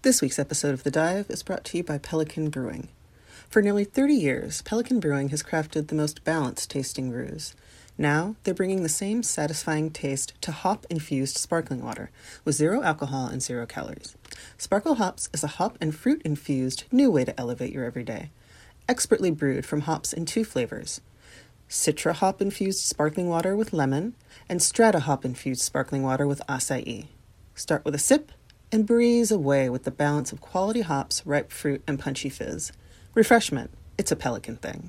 This week's episode of The Dive is brought to you by Pelican Brewing. For nearly 30 years, Pelican Brewing has crafted the most balanced tasting brews. Now, they're bringing the same satisfying taste to hop-infused sparkling water with 0 alcohol and 0 calories. Sparkle Hops is a hop and fruit-infused new way to elevate your everyday. Expertly brewed from hops in 2 flavors: Citra hop-infused sparkling water with lemon and Strata hop-infused sparkling water with acai. Start with a sip and breeze away with the balance of quality hops, ripe fruit, and punchy fizz. Refreshment, it's a Pelican thing.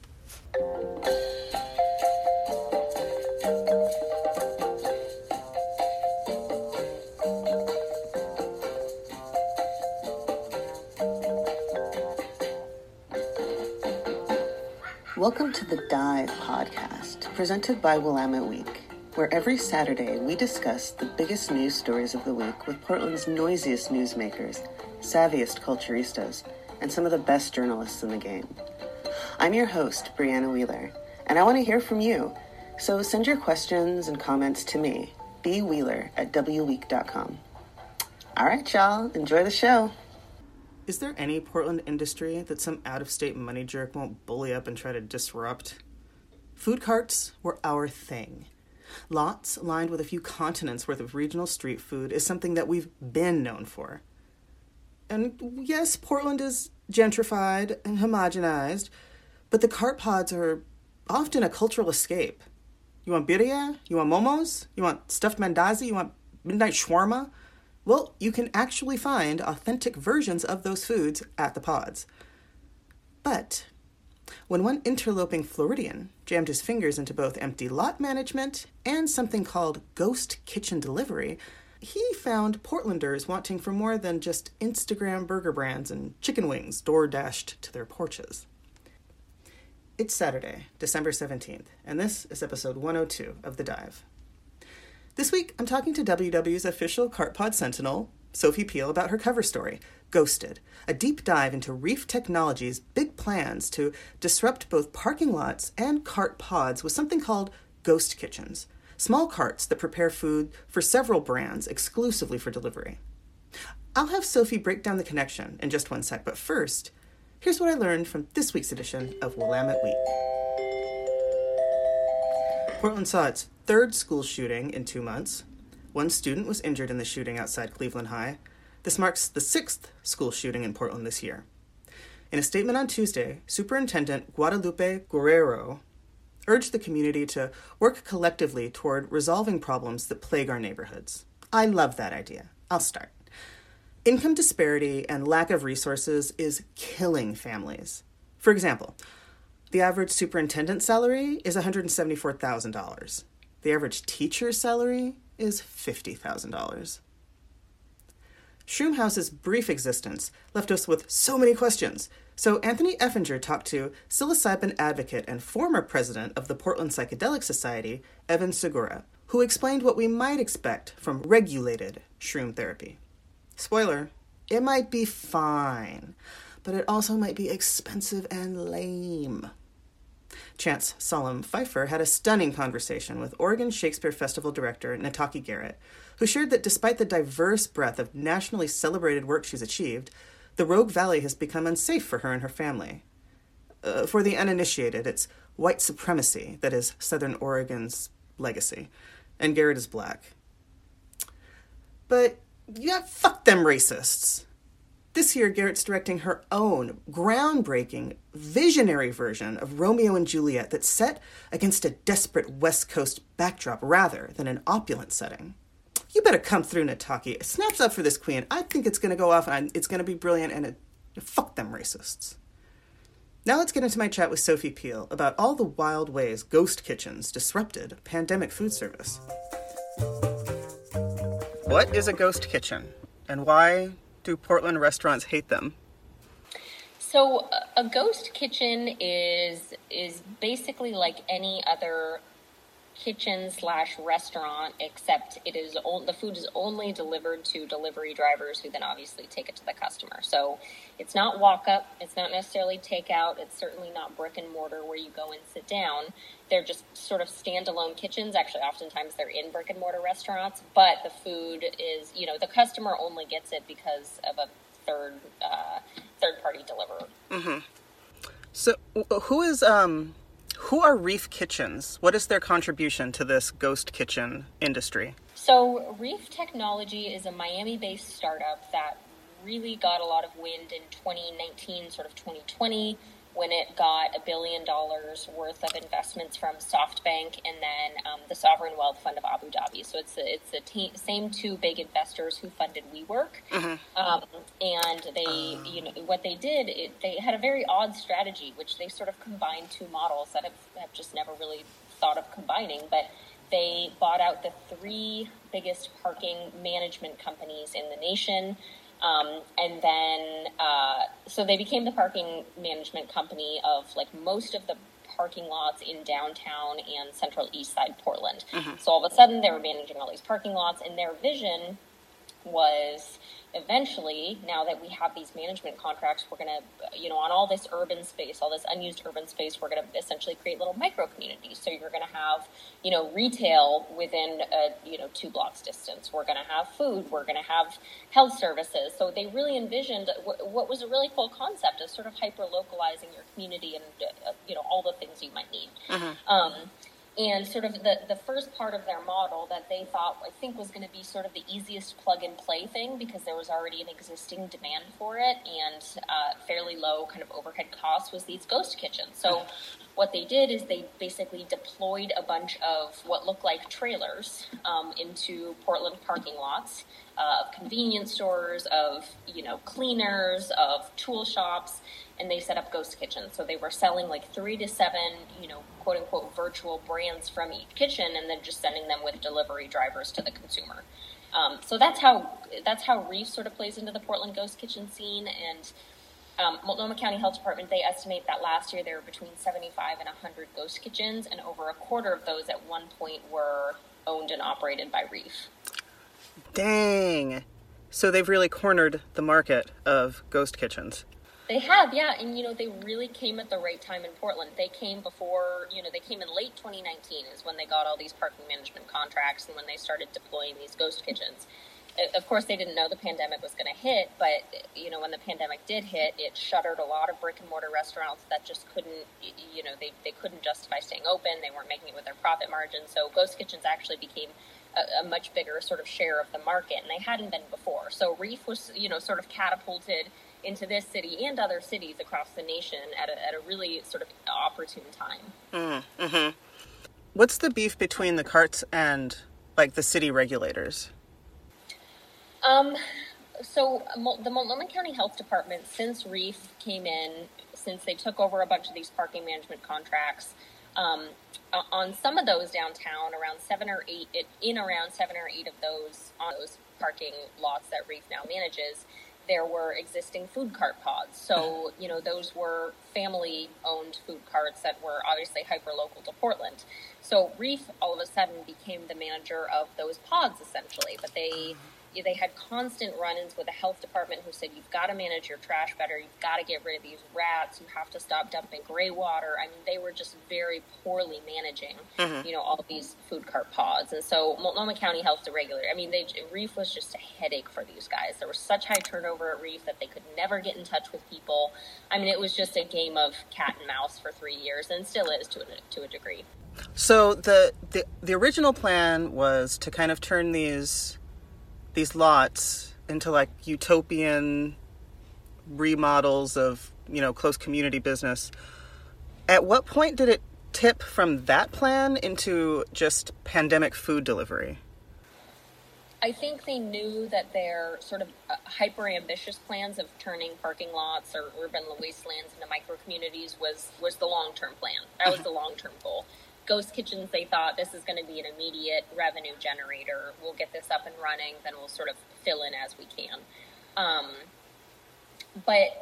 Welcome to the Dive podcast, presented by Willamette Week, where every Saturday we discuss the biggest news stories of the week with Portland's noisiest newsmakers, savviest culturistas, and some of the best journalists in the game. I'm your host, Brianna Wheeler, and I want to hear from you. So send your questions and comments to me, bwheeler@wweek.com. All right, y'all, enjoy the show. Is there any Portland industry that some out-of-state money jerk won't bully up and try to disrupt? Food carts were our thing. Lots lined with a few continents worth of regional street food is something that we've been known for. And yes, Portland is gentrified and homogenized, but the cart pods are often a cultural escape. You want birria? You want momos? You want stuffed mandazi? You want midnight shawarma? Well, you can actually find authentic versions of those foods at the pods. But when one interloping Floridian jammed his fingers into both empty lot management and something called ghost kitchen delivery, he found Portlanders wanting for more than just Instagram burger brands and chicken wings door-dashed to their porches. It's Saturday, December 17th, and this is episode 102 of The Dive. This week, I'm talking to WW's official CartPod Sentinel, Sophie Peel, about her cover story, Ghosted, a deep dive into Reef Technologies' big plans to disrupt both parking lots and cart pods with something called ghost kitchens, small carts that prepare food for several brands exclusively for delivery. I'll have Sophie break down the connection in just one sec, but first, here's what I learned from this week's edition of Willamette Week. Portland saw its 3rd school shooting in 2 months. 1 student was injured in the shooting outside Cleveland High. This marks the 6th school shooting in Portland this year. In a statement on Tuesday, Superintendent Guadalupe Guerrero urged the community to work collectively toward resolving problems that plague our neighborhoods. I love that idea. I'll start. Income disparity and lack of resources is killing families. For example, the average superintendent's salary is $174,000. The average teacher's salary is $50,000. Shroomhouse's brief existence left us with so many questions, so Anthony Effinger talked to psilocybin advocate and former president of the Portland Psychedelic Society, Evan Segura, who explained what we might expect from regulated shroom therapy. Spoiler, it might be fine, but it also might be expensive and lame. Chance Solemn Pfeiffer had a stunning conversation with Oregon Shakespeare Festival director Nataki Garrett, who shared that despite the diverse breadth of nationally celebrated work she's achieved, the Rogue Valley has become unsafe for her and her family. For the uninitiated, it's white supremacy that is Southern Oregon's legacy, and Garrett is black. But yeah, fuck them racists. This year, Garrett's directing her own groundbreaking, visionary version of Romeo and Juliet that's set against a desperate West Coast backdrop rather than an opulent setting. You better come through, Nataki. Snaps up for this queen. I think it's going to go off and it's going to be brilliant, and fuck them racists. Now let's get into my chat with Sophie Peel about all the wild ways ghost kitchens disrupted pandemic food service. What is a ghost kitchen, and why do Portland restaurants hate them? So a ghost kitchen is basically like any other kitchen slash restaurant, except the food is only delivered to delivery drivers who then obviously take it to the customer. So it's not walk up, it's not necessarily takeout, it's certainly not brick and mortar where you go and sit down. They're just sort of standalone kitchens. Actually, oftentimes they're in brick and mortar restaurants, but the food is, the customer only gets it because of a third party deliverer. Mm-hmm. So who are Reef Kitchens? What is their contribution to this ghost kitchen industry? So Reef Technology is a Miami-based startup that really got a lot of wind in 2019, sort of 2020, when it got $1 billion worth of investments from SoftBank and then the Sovereign Wealth Fund of Abu Dhabi. So it's the same two big investors who funded WeWork. Mm-hmm. And they, what they did, they had a very odd strategy, which they sort of combined two models that have just never really thought of combining. But they bought out the three biggest parking management companies in the nation. And then, so they became the parking management company of most of the parking lots in downtown and central east side Portland. Mm-hmm. So all of a sudden they were managing all these parking lots, and their vision was eventually, now that we have these management contracts, we're going to, on all this urban space, all this unused urban space, we're going to essentially create little micro communities. So you're going to have, retail within, 2 blocks distance. We're going to have food. We're going to have health services. So they really envisioned what was a really cool concept of sort of hyper-localizing your community and, all the things you might need. Mm-hmm. And sort of the first part of their model that they thought, I think, was going to be sort of the easiest plug-and-play thing because there was already an existing demand for it and fairly low kind of overhead costs was these ghost kitchens. So what they did is they basically deployed a bunch of what looked like trailers into Portland parking lots of convenience stores, of, cleaners, of tool shops, and they set up ghost kitchens. So they were selling 3 to 7, quote unquote virtual brands from each kitchen, and then just sending them with delivery drivers to the consumer. So that's how Reef sort of plays into the Portland ghost kitchen scene. And Multnomah County Health Department, they estimate that last year there were between 75 and 100 ghost kitchens, and over a quarter of those at one point were owned and operated by Reef. Dang. So they've really cornered the market of ghost kitchens. They have, yeah, and they really came at the right time in Portland. They came before, they came in late 2019 is when they got all these parking management contracts and when they started deploying these ghost kitchens. Of course, they didn't know the pandemic was going to hit, but, when the pandemic did hit, it shuttered a lot of brick and mortar restaurants that just couldn't, they couldn't justify staying open. They weren't making it with their profit margin. So ghost kitchens actually became a much bigger sort of share of the market, and they hadn't been before. So Reef was, sort of catapulted into this city and other cities across the nation at a really sort of opportune time. Mm-hmm. What's the beef between the carts and the city regulators? So the Multnomah County Health Department, since Reef came in, since they took over a bunch of these parking management contracts, on some of those downtown, around 7 or 8 of those on those parking lots that Reef now manages, there were existing food cart pods. So, those were family-owned food carts that were obviously hyper-local to Portland. So Reef all of a sudden became the manager of those pods, essentially. But they had constant run-ins with the health department who said, you've got to manage your trash better, you've got to get rid of these rats, you have to stop dumping gray water. I mean, they were just very poorly managing, all of these food cart pods. And so Multnomah County Health Regulator, Reef was just a headache for these guys. There was such high turnover at Reef that they could never get in touch with people. I mean, it was just a game of cat and mouse for 3 years, and still is to a degree. So the original plan was to kind of turn these lots into utopian remodels of, close community business. At what point did it tip from that plan into just pandemic food delivery? I think they knew that their sort of hyper-ambitious plans of turning parking lots or urban wastelands into micro-communities was the long-term plan. That was the long-term goal. Ghost kitchens, they thought, this is going to be an immediate revenue generator. We'll get this up and running, then we'll sort of fill in as we can. But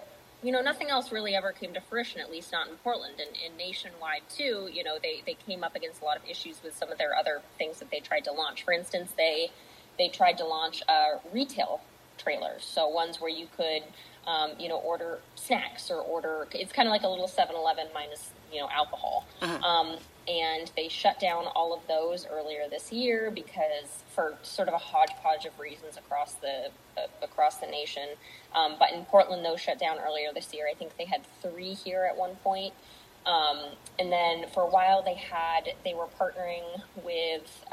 nothing else really ever came to fruition, at least not in Portland. And nationwide, too, they came up against a lot of issues with some of their other things that they tried to launch. For instance, they tried to launch retail trailers, so ones where you could, order snacks or it's kind of like a little 7-Eleven minus, alcohol. Uh-huh. And they shut down all of those earlier this year because for sort of a hodgepodge of reasons across the nation. But in Portland, those shut down earlier this year. I think they had 3 here at one point. And then for a while they were partnering with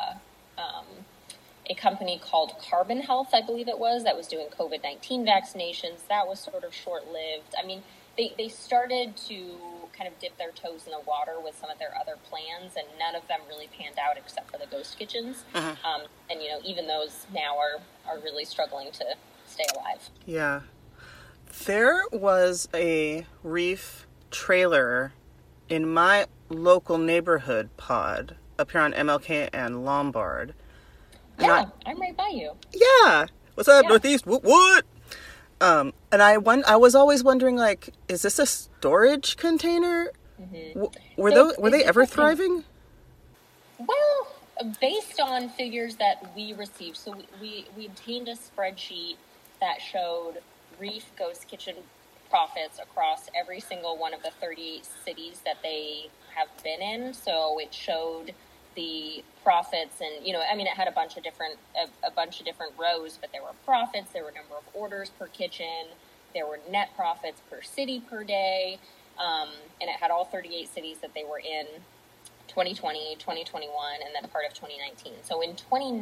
a company called Carbon Health, I believe it was, that was doing COVID-19 vaccinations. That was sort of short-lived. I mean, they started to kind of dip their toes in the water with some of their other plans, and none of them really panned out except for the ghost kitchens. Uh-huh. And, even those now are really struggling to stay alive. Yeah. There was a Reef trailer in my local neighborhood pod up here on MLK and Lombard. Yeah, I'm right by you. Yeah. What's up, Northeast? What? And I was always wondering, like, is this a storage container? Mm-hmm. Were they ever thriving? Well, based on figures that we received, so we obtained a spreadsheet that showed Reef Ghost Kitchen profits across every single one of the 38 cities that they have been in. So it showed the profits, and it had a bunch of different rows, but there were profits, there were number of orders per kitchen, there were net profits per city per day, and it had all 38 cities that they were in 2020, 2021, and then part of 2019. So in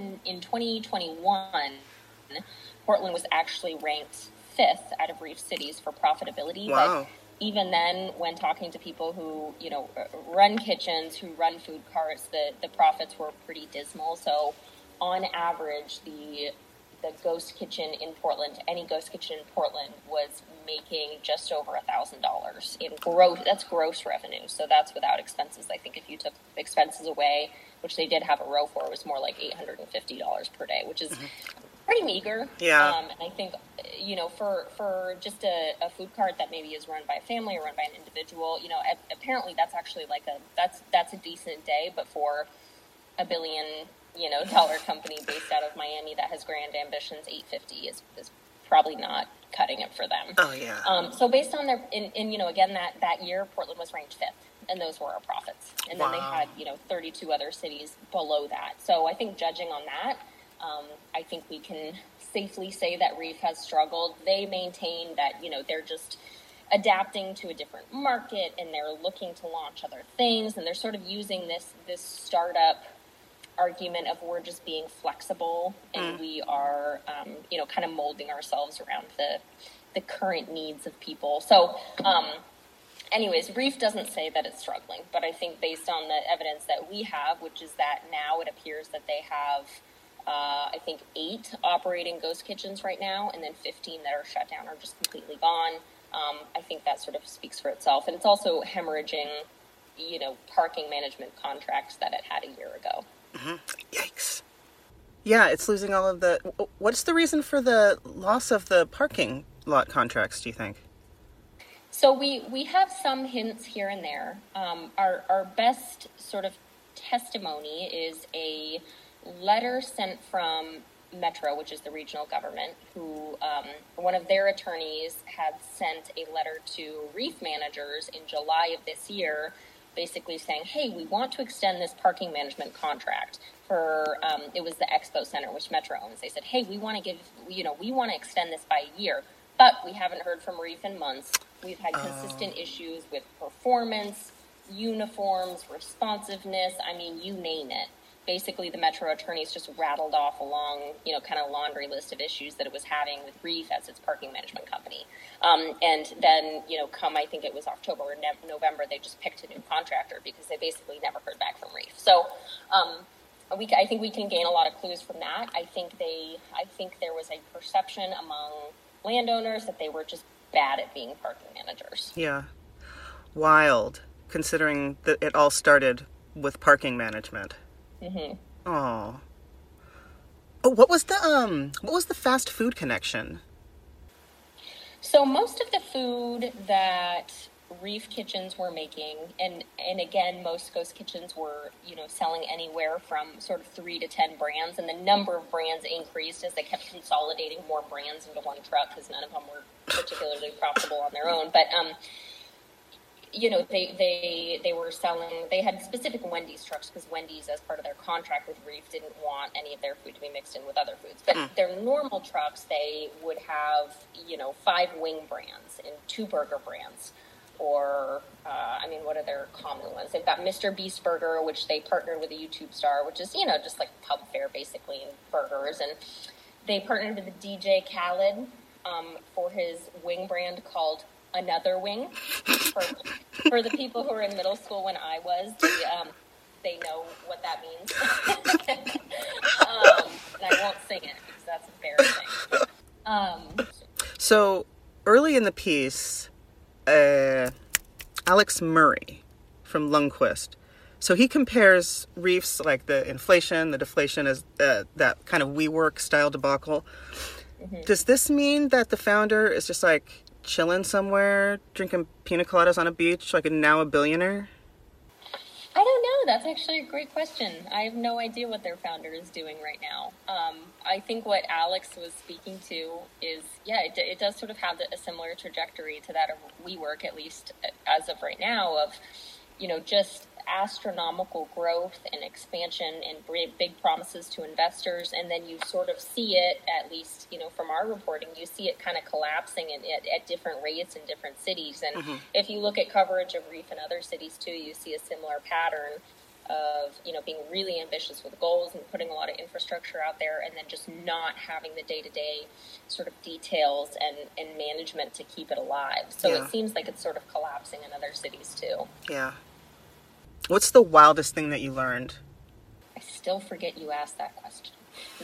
2021, Portland was actually ranked 5th out of Reef cities for profitability. Wow. But even then, when talking to people who, run kitchens, who run food carts, the profits were pretty dismal. So on average, the ghost kitchen in Portland, any ghost kitchen in Portland, was making just over $1,000 in gross. That's gross revenue. So that's without expenses. I think if you took expenses away, which they did have a row for, it was more like $850 per day, which is pretty meager. Yeah. And I think, for just a food cart that maybe is run by a family or run by an individual, apparently that's actually that's a decent day, but for $1 billion, dollar company based out of Miami that has grand ambitions, $850 is probably not cutting it for them. Oh yeah. So based on again, that year, Portland was ranked 5th, and those were our profits. And then they had, 32 other cities below that. So I think judging on that, I think we can safely say that Reef has struggled. They maintain that, they're just adapting to a different market, and they're looking to launch other things, and they're sort of using this startup argument of we're just being flexible, and we are, kind of molding ourselves around the current needs of people. So, anyways, Reef doesn't say that it's struggling, but I think based on the evidence that we have, which is that now it appears that they have, I think 8 operating ghost kitchens right now, and then 15 that are shut down or just completely gone. I think that sort of speaks for itself. And it's also hemorrhaging, parking management contracts that it had a year ago. Mm-hmm. Yikes. Yeah, it's losing all of the... What's the reason for the loss of the parking lot contracts, do you think? So we have some hints here and there. Our best sort of testimony is a letter sent from Metro, which is the regional government, who one of their attorneys had sent a letter to Reef managers in July of this year, basically saying, hey, we want to extend this parking management contract for, it was the Expo Center, which Metro owns. They said, hey, we want to extend this by a year, but we haven't heard from Reef in months. We've had consistent issues with performance, uniforms, responsiveness, you name it. Basically, the Metro attorneys just rattled off a long, kind of laundry list of issues that it was having with Reef as its parking management company. And then, come, I think it was October or November, they just picked a new contractor because they basically never heard back from Reef. So I think we can gain a lot of clues from that. I think there was a perception among landowners that they were just bad at being parking managers. Yeah. Wild, considering that it all started with parking management. Mm-hmm. Oh, what was the fast food connection? So most of the food that Reef Kitchens were making, and again, most Ghost Kitchens were, selling anywhere from sort of 3 to 10 brands, and the number of brands increased as they kept consolidating more brands into one truck because none of them were particularly profitable on their own. But they were selling. They had specific Wendy's trucks because Wendy's, as part of their contract with Reef, didn't want any of their food to be mixed in with other foods. But their normal trucks, they would have 5 wing brands and 2 burger brands. Or, what are their common ones? They've got Mr. Beast Burger, which they partnered with a YouTube star, which is, just like pub fare, basically, in burgers. And they partnered with DJ Khaled for his wing brand called Another Wing. For the people who were in middle school when I was, they know what that means. And I won't sing it because that's embarrassing. So, early in the piece... Alex Murray from Lundquist. So he compares Reef's, like the inflation, the deflation as that kind of WeWork style debacle. Mm-hmm. Does this mean that the founder is just like chilling somewhere, drinking pina coladas on a beach, like now a billionaire? I don't know. That's actually a great question. I have no idea what their founder is doing right now. I think what Alex was speaking to is, it does sort of have a similar trajectory to that of WeWork, at least as of right now, of, just astronomical growth and expansion and big promises to investors. And then you sort of see it, at least, from our reporting, you see it kind of collapsing at different rates in different cities. And if you look at coverage of Reef in other cities too, you see a similar pattern of, being really ambitious with goals and putting a lot of infrastructure out there and then just not having the day-to-day sort of details and management to keep it alive. So it seems like it's sort of collapsing in other cities too. Yeah. What's the wildest thing that you learned? I still forget you asked that question.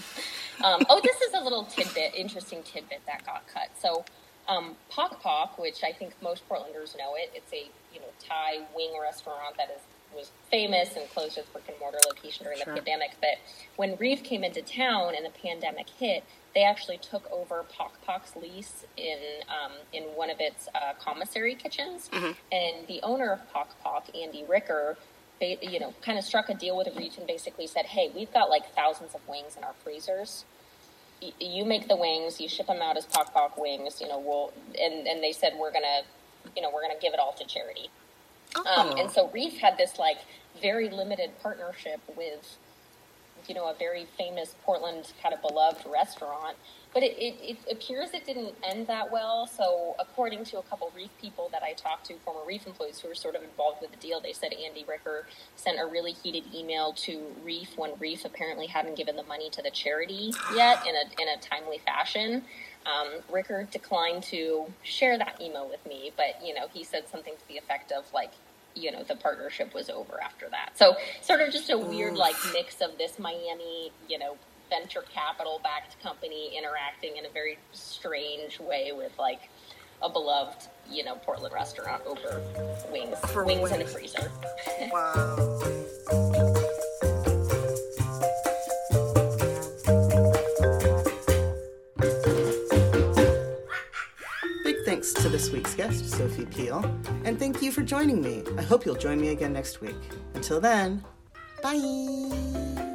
This is a little interesting tidbit that got cut. So Pok Pok, which I think most Portlanders know it's a Thai wing restaurant that was famous and closed its brick and mortar location during the pandemic. But when Reef came into town and the pandemic hit, they actually took over Pok Pok's lease in one of its commissary kitchens. Mm-hmm. And the owner of Pok Pok, Andy Ricker, kind of struck a deal with Reef and basically said, hey, we've got like thousands of wings in our freezers. You make the wings, you ship them out as Pok Pok wings, and they said, we're gonna give it all to charity. And so Reef had this like very limited partnership with, a very famous Portland kind of beloved restaurant, but it appears it didn't end that well. So according to a couple Reef people that I talked to, former Reef employees who were sort of involved with the deal, they said Andy Ricker sent a really heated email to Reef when Reef apparently hadn't given the money to the charity yet in a timely fashion. Ricker declined to share that email with me, but, he said something to the effect of like, the partnership was over after that. So sort of just a weird like mix of this Miami, venture capital backed company interacting in a very strange way with like a beloved, Portland restaurant over wings in a freezer. Wow. Thanks to this week's guest, Sophie Peel, and thank you for joining me. I hope you'll join me again next week. Until then, bye!